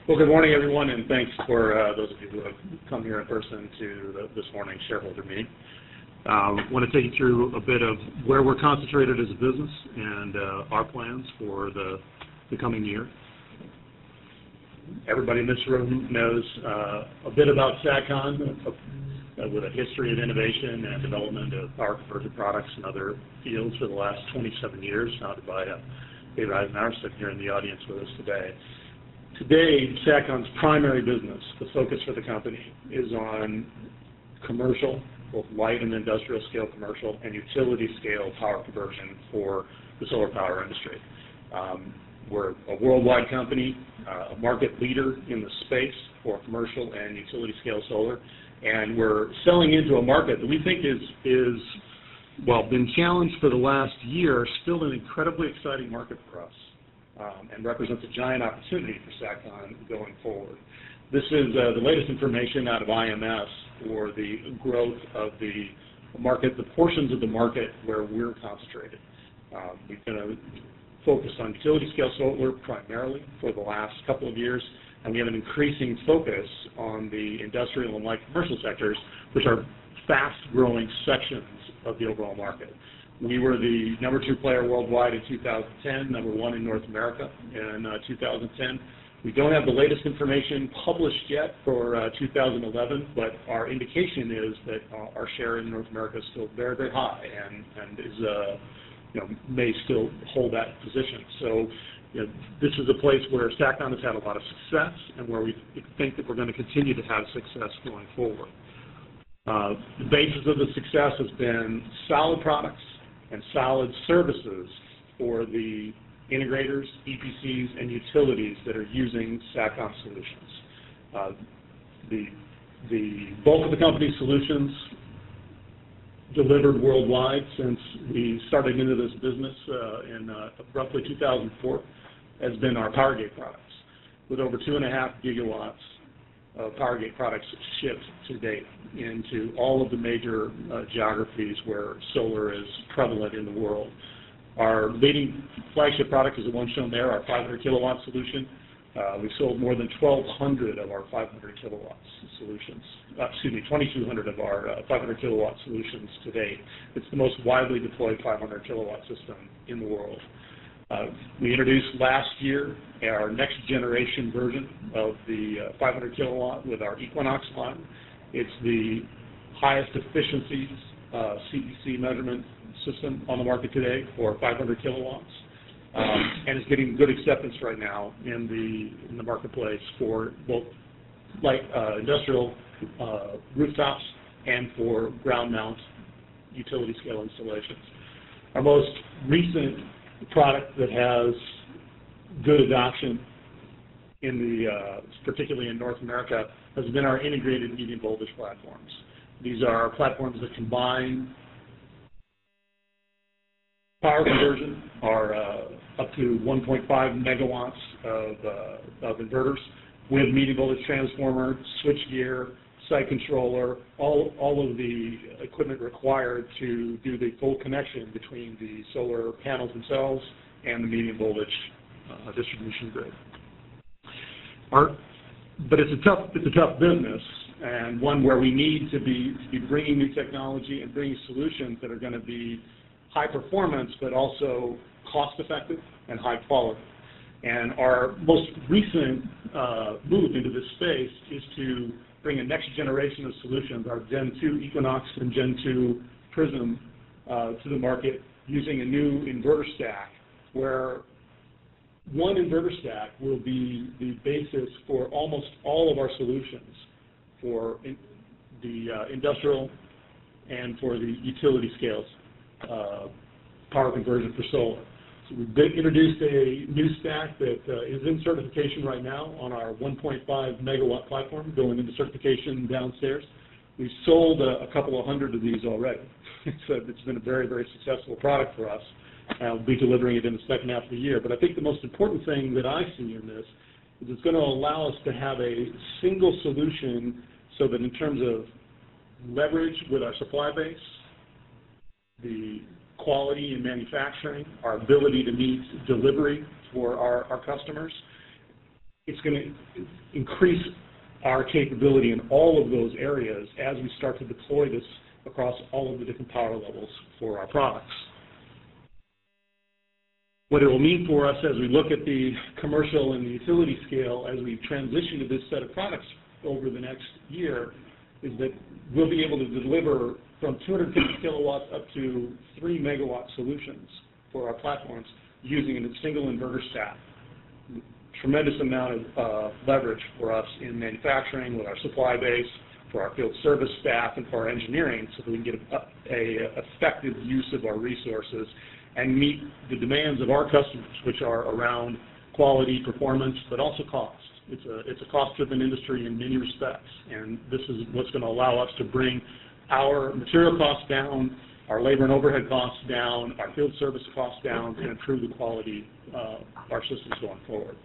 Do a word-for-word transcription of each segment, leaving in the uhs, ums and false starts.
Well, good morning, everyone, and thanks for uh, those of you who have come here in person to the, this morning's shareholder meeting. I uh, want to take you through a bit of where we're concentrated as a business and uh, our plans for the, the coming year. Everybody in this room knows uh, a bit about Satcon, uh, with a history of innovation and development of power converted products and other fields for the last twenty-seven years, founded by uh, David Eisenhower, sitting here in the audience with us today. Today, Satcon's primary business, the focus for the company, is on commercial, both light and industrial scale commercial, and utility scale power conversion for the solar power industry. Um, we're a worldwide company, uh, a market leader in the space for commercial and utility scale solar, and we're selling into a market that we think is, is well, been challenged for the last year, still an incredibly exciting market for us. Um, and represents a giant opportunity for Satcon going forward. This is uh, the latest information out of I M S for the growth of the market, the portions of the market where we're concentrated. Um, we've been uh, focused on utility scale solar primarily for the last couple of years, and we have an increasing focus on the industrial and light commercial sectors, which are fast-growing sections of the overall market. We were the number two player worldwide in two thousand ten, number one in North America in uh, two thousand ten. We don't have the latest information published yet for uh, two thousand eleven, but our indication is that uh, our share in North America is still very, very high and, and is, uh, you know, may still hold that position. So, you know, this is a place where Satcon has had a lot of success and where we think that we're going to continue to have success going forward. Uh, the basis of the success has been solid products and solid services for the integrators, E P Cs, and utilities that are using Satcon solutions. Uh, the, the bulk of the company's solutions delivered worldwide since we started into this business uh, in uh, roughly two thousand four has been our PowerGate products, with over two and a half gigawatts of PowerGate products shipped to date into all of the major uh, geographies where solar is prevalent in the world. Our leading flagship product is the one shown there, our five hundred kilowatt solution. Uh, we've sold more than twelve hundred of our five hundred kilowatts solutions, uh, excuse me, twenty-two hundred of our uh, five hundred kilowatt solutions to date. It's the most widely deployed five hundred kilowatt system in the world. Uh, we introduced last year our next generation version of the uh, five hundred kilowatt with our Equinox line. It's the highest efficiency uh, C E C measurement system on the market today for five hundred kilowatts, um, and it's getting good acceptance right now in the in the marketplace for both light uh, industrial uh, rooftops and for ground mount utility scale installations. Our most recent product that has good adoption in the, uh, particularly in North America, has been our integrated medium voltage platforms. These are platforms that combine power conversion, are uh, up to one point five megawatts of, uh, of inverters with medium voltage transformer, switchgear, site controller, all, all of the equipment required to do the full connection between the solar panels themselves and the medium voltage uh, distribution grid. Our, but it's a tough, it's a tough business, and one where we need to be, to be bringing new technology and bringing solutions that are going to be high performance, but also cost effective and high quality. And our most recent uh, move into this space is to bring a next generation of solutions, our Gen two Equinox and Gen two Prism, uh, to the market using a new inverter stack where one inverter stack will be the basis for almost all of our solutions for in, the uh, industrial and for the utility scales uh, power conversion for solar. So we've introduced a new stack that uh, is in certification right now on our one point five megawatt platform, going into certification downstairs. We've sold uh, a couple of hundred of these already. it's, a, it's been a very, very successful product for us. Uh, we'll be delivering it in the second half of the year. But I think the most important thing that I see in this is it's going to allow us to have a single solution so that in terms of leverage with our supply base, the quality in manufacturing, our ability to meet delivery for our, our customers, it's going to increase our capability in all of those areas as we start to deploy this across all of the different power levels for our products. What it will mean for us as we look at the commercial and the utility scale as we transition to this set of products over the next year is that we'll be able to deliver from two hundred fifty kilowatts up to three megawatt solutions for our platforms using a single inverter stack. Tremendous amount of uh, leverage for us in manufacturing with our supply base, for our field service staff, and for our engineering so that we can get a, a effective use of our resources and meet the demands of our customers, which are around quality, performance, but also cost. It's a, it's a cost-driven industry in many respects, and this is what's going to allow us to bring our material costs down, our labor and overhead costs down, our field service costs down, to improve the quality uh, of our systems going forward.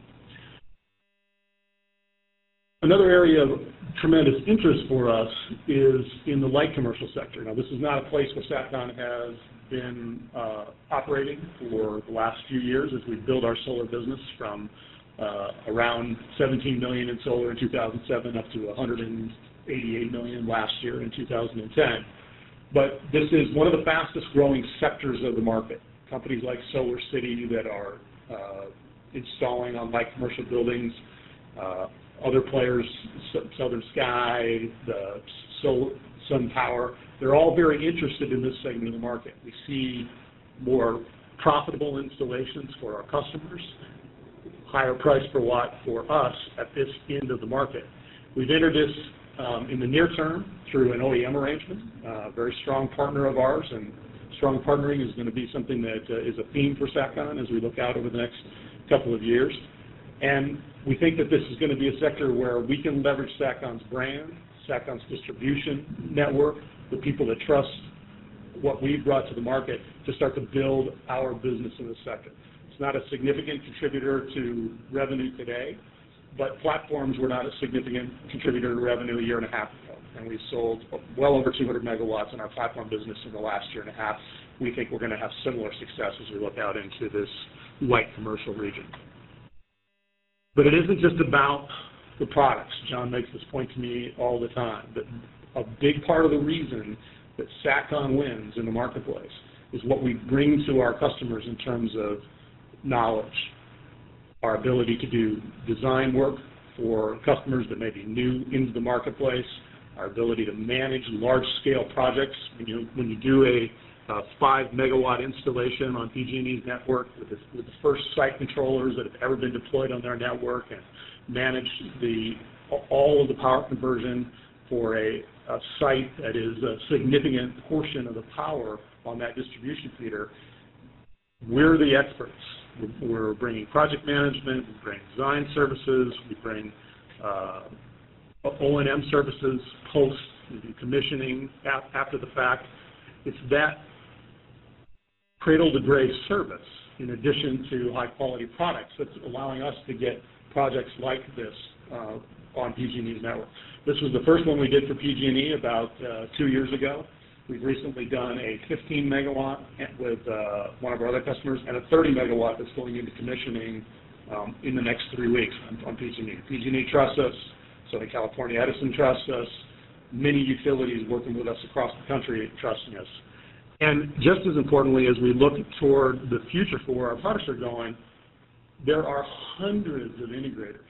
Another area of tremendous interest for us is in the light commercial sector. Now, this is not a place where SATCON has been uh, operating for the last few years as we build our solar business from uh, around seventeen million in solar in two thousand seven up to one hundred eighty-eight million last year in two thousand ten. But this is one of the fastest growing sectors of the market. Companies like SolarCity that are uh, installing on light commercial buildings, uh, other players, Southern Sky, the Sol SunPower, they're all very interested in this segment of the market. We see more profitable installations for our customers, higher price per watt for us at this end of the market. We've entered this um, in the near term through an O E M arrangement, uh, a very strong partner of ours, and strong partnering is going to be something that uh, is a theme for SATCON as we look out over the next couple of years. And we think that this is going to be a sector where we can leverage SATCON's brand, SATCON's distribution network, the people that trust what we've brought to the market to start to build our business in this sector. It's not a significant contributor to revenue today, but platforms were not a significant contributor to revenue a year and a half ago. And we sold well over two hundred megawatts in our platform business in the last year and a half. We think we're going to have similar success as we look out into this light commercial region. But it isn't just about the products. John makes this point to me all the time, that a big part of the reason that SATCON wins in the marketplace is what we bring to our customers in terms of knowledge, our ability to do design work for customers that may be new into the marketplace, our ability to manage large-scale projects. When you, when you do a uh, five megawatt installation on P G and E's network with the, with the first site controllers that have ever been deployed on their network, and manage the, all of the power conversion for a, a site that is a significant portion of the power on that distribution feeder, we're the experts. We're bringing project management, we bring design services, we bring uh, O and M services, post, commissioning after the fact. It's that cradle-to-grave service in addition to high-quality products that's allowing us to get projects like this uh, on P G and E's network. This was the first one we did for P G and E about uh, two years ago. We've recently done a fifteen megawatt with uh, one of our other customers and a thirty megawatt that's going into commissioning um, in the next three weeks on, on P G and E. P G and E trusts us, Southern California Edison trusts us, many utilities working with us across the country trusting us. And just as importantly, as we look toward the future for where our products are going, there are hundreds of integrators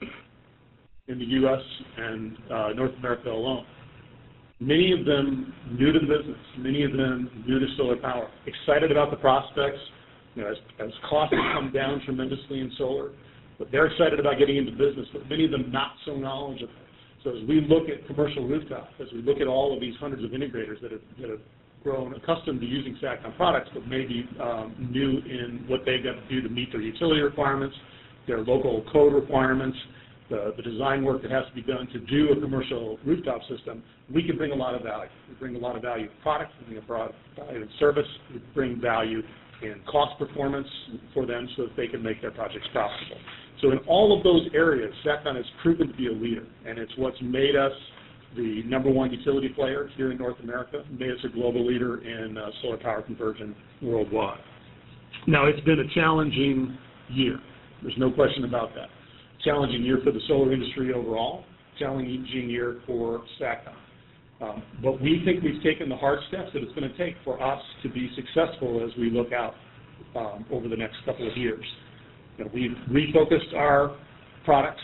in the U S and uh, North America alone. Many of them new to the business, many of them new to solar power, excited about the prospects. You know, as, as costs have come down tremendously in solar, but they're excited about getting into business, but many of them not so knowledgeable. So as we look at commercial rooftop, as we look at all of these hundreds of integrators that have, that have grown accustomed to using SATCON products, but maybe um, new in what they've got to do to meet their utility requirements, their local code requirements, the, the design work that has to be done to do a commercial rooftop system, we can bring a lot of value. We bring a lot of value in product, we bring a broad value in service, we bring value in cost performance for them so that they can make their projects profitable. So in all of those areas, SATCON has proven to be a leader, and it's what's made us the number one utility player here in North America, made us a global leader in uh, solar power conversion worldwide. Now, it's been a challenging year. There's no question about that. challenging year for the solar industry overall, challenging year for SATCOM. Um, but we think we've taken the hard steps that it's going to take for us to be successful as we look out um, over the next couple of years. You know, we've refocused our products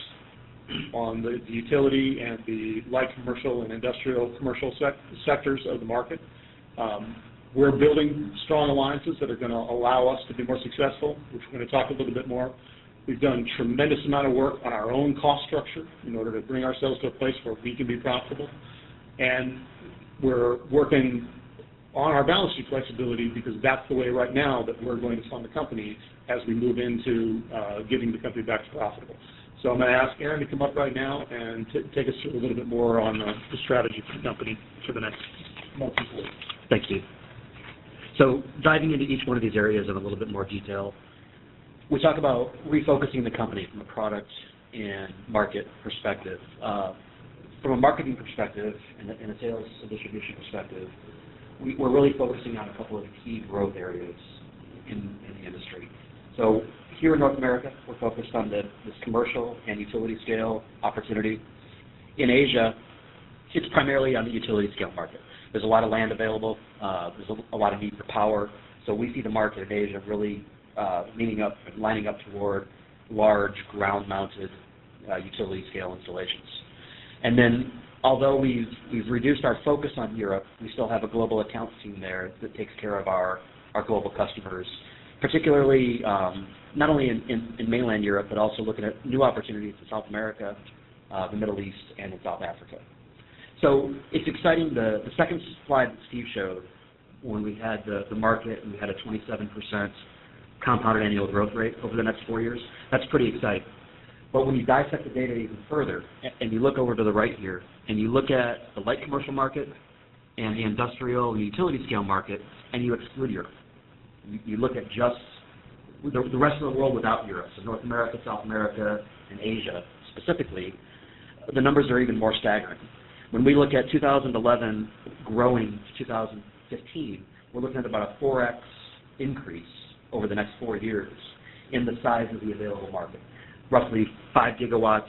on the, the utility and the light commercial and industrial commercial sec sectors of the market. Um, we're building strong alliances that are going to allow us to be more successful, which we're going to talk a little bit more. We've done a tremendous amount of work on our own cost structure in order to bring ourselves to a place where we can be profitable. And we're working on our balance sheet flexibility because that's the way right now that we're going to fund the company as we move into uh, getting the company back to profitable. So I'm going to ask Aaron to come up right now and t take us through a little bit more on uh, the strategy for the company for the next month and quarter. Thanks, Steve. So diving into each one of these areas in a little bit more detail, we talk about refocusing the company from a product and market perspective. Uh, from a marketing perspective and a, and a sales and distribution perspective, we, we're really focusing on a couple of key growth areas in, in the industry. So here in North America, we're focused on the, this commercial and utility scale opportunity. In Asia, it's primarily on the utility scale market. There's a lot of land available. Uh, there's a, a lot of need for power. So we see the market in Asia really uh, leaning up and lining up toward large ground-mounted uh, utility scale installations. And then, although we've, we've reduced our focus on Europe, we still have a global accounts team there that takes care of our, our global customers, particularly um, not only in, in, in mainland Europe, but also looking at new opportunities in South America, uh, the Middle East, and in South Africa. So it's exciting. The, the second slide that Steve showed, when we had the, the market and we had a twenty-seven percent compounded annual growth rate over the next four years, that's pretty exciting. But when you dissect the data even further, and you look over to the right here, and you look at the light commercial market and the industrial and utility scale market, and you exclude Europe. You, you look at just the, the rest of the world without Europe, so North America, South America, and Asia specifically, the numbers are even more staggering. When we look at two thousand eleven growing to two thousand fifteen, we're looking at about a four X increase over the next four years in the size of the available market. Roughly five gigawatts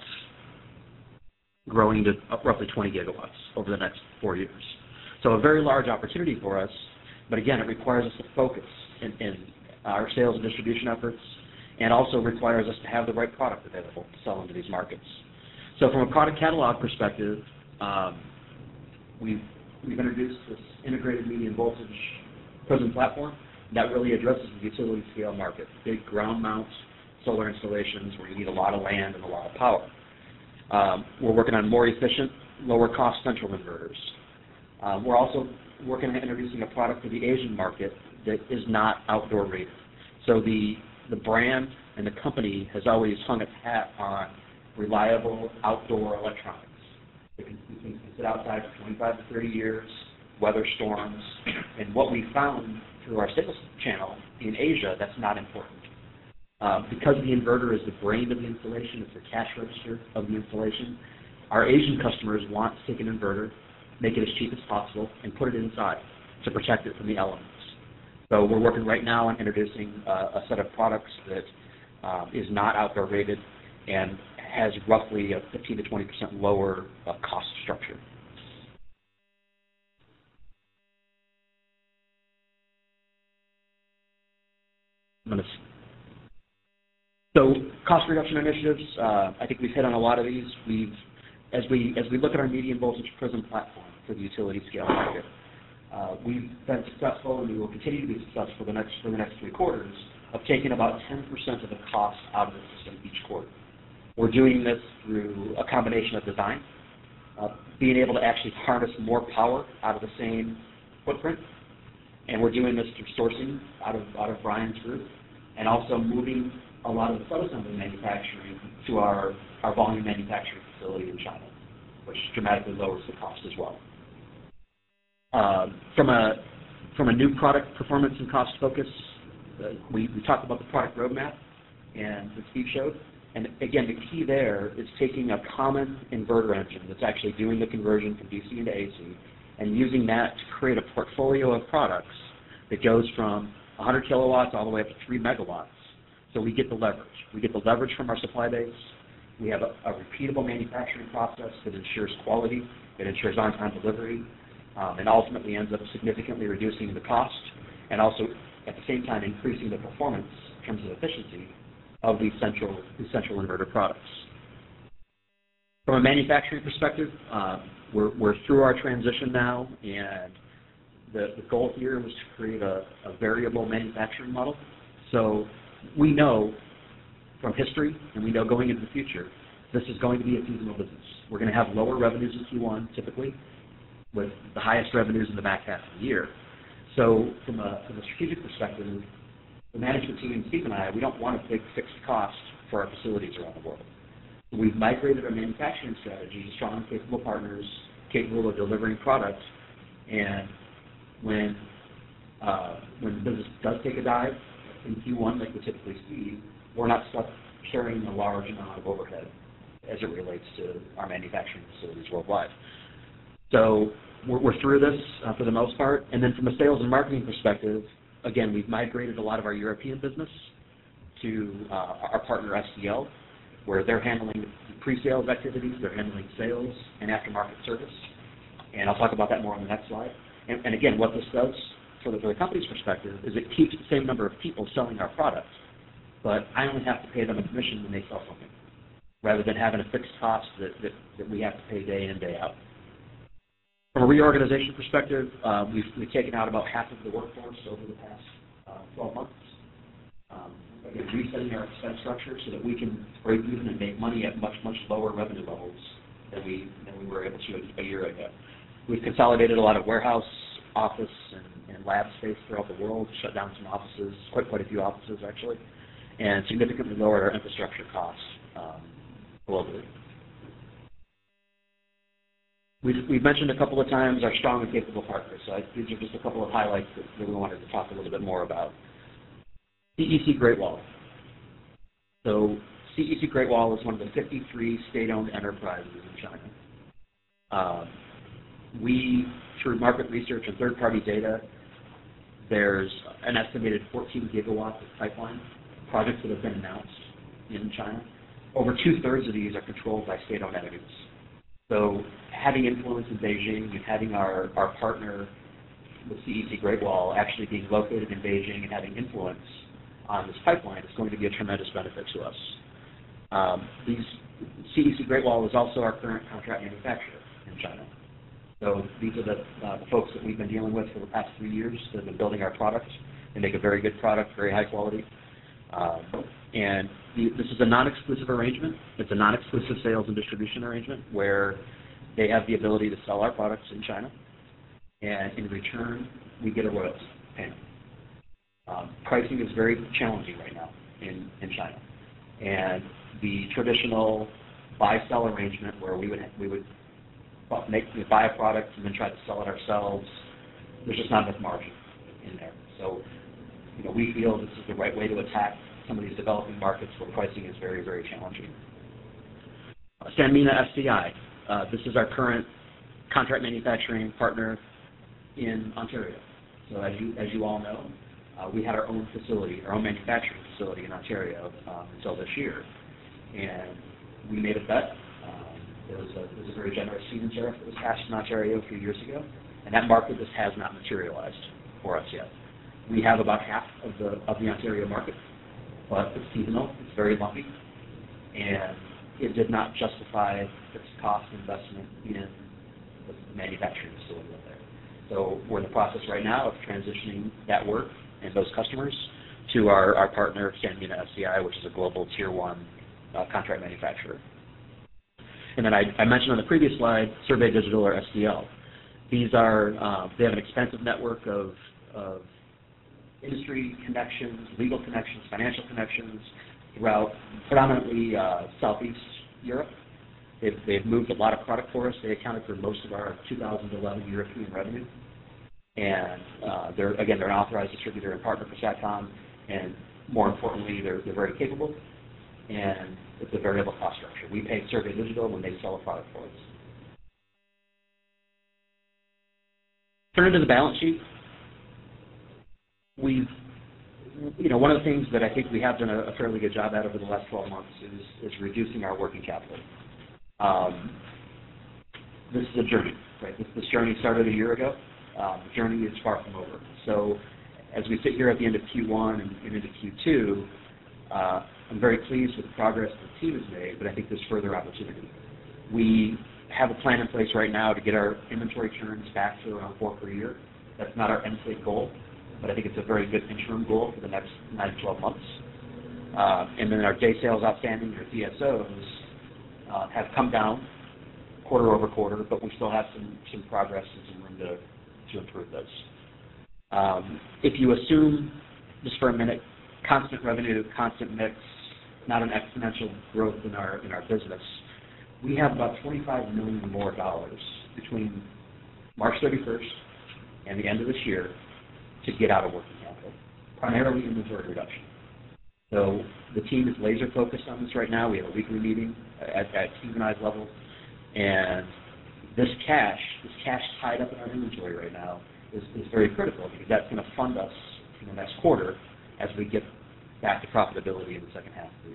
growing to roughly twenty gigawatts over the next four years. So a very large opportunity for us, but again, it requires us to focus in, in our sales and distribution efforts, and also requires us to have the right product available to sell into these markets. So from a product catalog perspective, um, we've, we've introduced this integrated medium voltage PRISM platform that really addresses the utility scale market, big ground mount solar installations where you need a lot of land and a lot of power. Um, we're working on more efficient, lower cost central inverters. Um, we're also working on introducing a product for the Asian market that is not outdoor rated. So the, the brand and the company has always hung its hat on reliable outdoor electronics. It can, it can sit outside for twenty-five to thirty years, weather storms, and what we found through our sales channel in Asia, that's not important. Uh, because the inverter is the brain of the installation, it's the cash register of the installation, our Asian customers want to take an inverter, make it as cheap as possible, and put it inside to protect it from the elements. So we're working right now on introducing uh, a set of products that uh, is not outdoor rated and has roughly a fifteen to twenty percent lower uh, cost structure. I'm going to So cost reduction initiatives, uh, I think we've hit on a lot of these. We've, as we as we look at our medium voltage PRISM platform for the utility scale market, uh, we've been successful, and we will continue to be successful for the next for the next three quarters of taking about ten percent of the cost out of the system each quarter. We're doing this through a combination of design, uh, being able to actually harness more power out of the same footprint, and we're doing this through sourcing out of out of Brian's group, and also moving a lot of the sub-assembly manufacturing to our, our volume manufacturing facility in China, which dramatically lowers the cost as well. Uh, from a from a new product performance and cost focus, uh, we, we talked about the product roadmap and that Steve showed. And again, the key there is taking a common inverter engine that's actually doing the conversion from D C into A C and using that to create a portfolio of products that goes from one hundred kilowatts all the way up to three megawatts. So we get the leverage. We get the leverage from our supply base. We have a, a repeatable manufacturing process that ensures quality, that ensures on-time delivery, um, and ultimately ends up significantly reducing the cost and also at the same time increasing the performance in terms of efficiency of these central, these central inverter products. From a manufacturing perspective, uh, we're, we're through our transition now, and the, the goal here was to create a, a variable manufacturing model. So we know from history, and we know going into the future, this is going to be a seasonal business. We're going to have lower revenues in Q one, typically, with the highest revenues in the back half of the year. So from a, from a strategic perspective, the management team, Steve and I, we don't want a big fixed cost for our facilities around the world. We've migrated our manufacturing strategy to strong, capable partners, capable of delivering product, and when, uh, when the business does take a dive in Q one, like we typically see, we're not stuck carrying a large amount of overhead as it relates to our manufacturing facilities worldwide. So we're, we're through this uh, for the most part. And then from a sales and marketing perspective, again, we've migrated a lot of our European business to uh, our partner S C L, where they're handling pre-sales activities, they're handling sales and aftermarket service. And I'll talk about that more on the next slide. And, and again, what this does for the, for the company's perspective is it keeps the same number of people selling our products, but I only have to pay them a commission when they sell something, rather than having a fixed cost that, that, that we have to pay day in, day out. From a reorganization perspective, uh, we've, we've taken out about half of the workforce over the past uh, twelve months. Um, again, resetting our expense structure so that we can break even and make money at much, much lower revenue levels than we, than we were able to a, a year ago. We've consolidated a lot of warehouse, office, and, and lab space throughout the world, shut down some offices, quite, quite a few offices actually, and significantly lowered our infrastructure costs um, globally. We've, we've mentioned a couple of times our strong and capable partners, so I, these are just a couple of highlights that, that we wanted to talk a little bit more about. C E C Great Wall. So C E C Great Wall is one of the fifty-three state-owned enterprises in China. Uh, we, through market research and third-party data, there's an estimated fourteen gigawatts of pipeline projects that have been announced in China. Over two-thirds of these are controlled by state-owned entities. So having influence in Beijing and having our, our partner with C E C Great Wall actually being located in Beijing and having influence on this pipeline is going to be a tremendous benefit to us. Um, these, C E C Great Wall is also our current contract manufacturer in China. So these are the, uh, the folks that we've been dealing with for the past three years that have been building our products. They make a very good product, very high quality. Um, and the, this is a non-exclusive arrangement. It's a non-exclusive sales and distribution arrangement where they have the ability to sell our products in China, and in return, we get a royalty payment. Um, pricing is very challenging right now in, in China, and the traditional buy-sell arrangement where we would we would make we buy a product and then try to sell it ourselves, there's just not enough margin in there. So, you know, we feel this is the right way to attack some of these developing markets where pricing is very, very challenging. Uh, Sanmina S C I, uh, this is our current contract manufacturing partner in Ontario. So as you, as you all know, uh, we had our own facility, our own manufacturing facility in Ontario um, until this year. And we made a bet. Um, there, was a, there was a very generous feed-in tariff that was passed in Ontario a few years ago, and that market just has not materialized for us yet. We have about half of the, of the Ontario market, but it's seasonal, it's very lumpy, and it did not justify its cost investment in the manufacturing facility up there. So we're in the process right now of transitioning that work and those customers to our, our partner, Sanmina S C I, which is a global tier one uh, contract manufacturer. And then I, I mentioned on the previous slide, Survey Digital or S D L. These are, uh, they have an extensive network of, of industry connections, legal connections, financial connections throughout predominantly uh, Southeast Europe. They've, they've moved a lot of product for us. They accounted for most of our two thousand eleven European revenue. And uh, they're, again, they're an authorized distributor and partner for SATCOM, and more importantly, they're, they're very capable, and it's a variable cost structure. We pay Survey Digital when they sell a product for us. Turning to the balance sheet, we've you know, one of the things that I think we have done a, a fairly good job at over the last twelve months is, is reducing our working capital. Um, this is a journey, right? This, this journey started a year ago. Um, the journey is far from over. So as we sit here at the end of Q one and, and into Q two, uh, I'm very pleased with the progress the team has made, but I think there's further opportunity. We have a plan in place right now to get our inventory turns back to around four per year. That's not our end state goal, but I think it's a very good interim goal for the next nine to twelve months. Uh, and then our day sales outstanding, or D S Os, uh, have come down quarter over quarter, but we still have some, some progress and some room to, to improve those. Um, if you assume, just for a minute, constant revenue, constant mix, not an exponential growth in our in our business, we have about twenty-five million dollars more dollars between March thirty-first and the end of this year to get out of working capital, primarily inventory reduction. So the team is laser focused on this right now. We have a weekly meeting at, at Steve and I's level, and this cash, this cash tied up in our inventory right now is, is very critical because that's going to fund us in the next quarter as we get back to profitability in the second half of the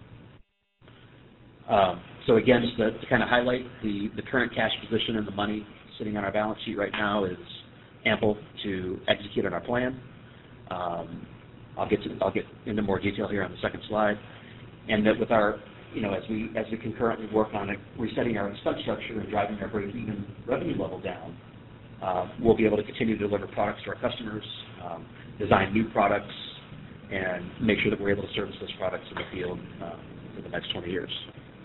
year. Um, so again, just to, to kind of highlight the, the current cash position and the money sitting on our balance sheet right now is ample to execute on our plan. Um, I'll get to, I'll get into more detail here on the second slide, and that with our, you know, as we as we concurrently work on it, resetting our expense structure and driving our break-even revenue level down, uh, we'll be able to continue to deliver products to our customers, um, design new products, and make sure that we're able to service those products in the field uh, for the next twenty years.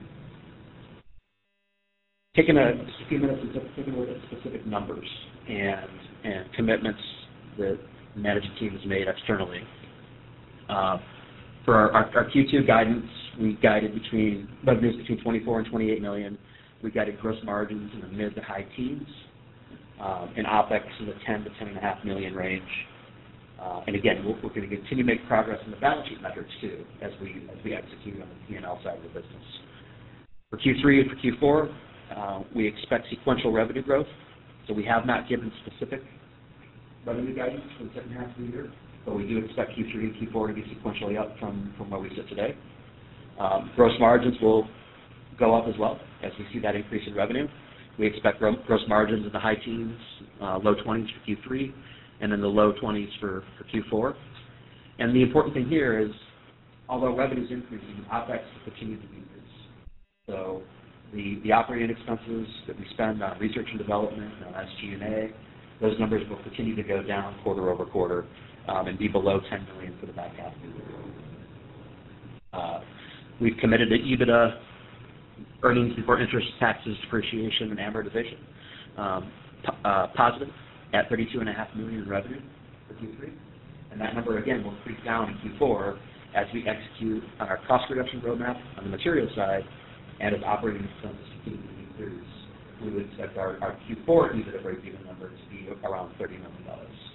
Taking a, just a few minutes and taking a look at specific numbers and and commitments that the management team has made externally. Uh, for our, our, our Q two guidance, we guided between revenues between twenty-four and twenty-eight million. We guided gross margins in the mid to high teens, um, and OpEx in the ten to ten and a half million range. Uh, and again, we're, we're going to continue to make progress in the balance sheet metrics too, as we as we execute on the P and L side of the business. For Q three and for Q four, uh, we expect sequential revenue growth. So we have not given specific revenue guidance for the second half of the year, but we do expect Q three and Q four to be sequentially up from, from where we sit today. Um, gross margins will go up as well as we see that increase in revenue. We expect gross margins in the high teens, uh, low twenties for Q three, and then the low twenties for, for Q four. And the important thing here is, although revenue is increasing, OpEx will continue to decrease. So the, the operating expenses that we spend on research and development, on S G and A, those numbers will continue to go down quarter over quarter um, and be below ten million dollars for the back half of the year. Uh, we've committed to EBITDA, earnings before interest, taxes, depreciation, and amortization, um, uh, positive at thirty-two point five million dollars in revenue for Q three. And that number, again, will creep down in Q four as we execute on our cost reduction roadmap on the material side, and as operating expenses continue to decrease. We would expect our, our Q four EBITDA break-even number to be around thirty million dollars.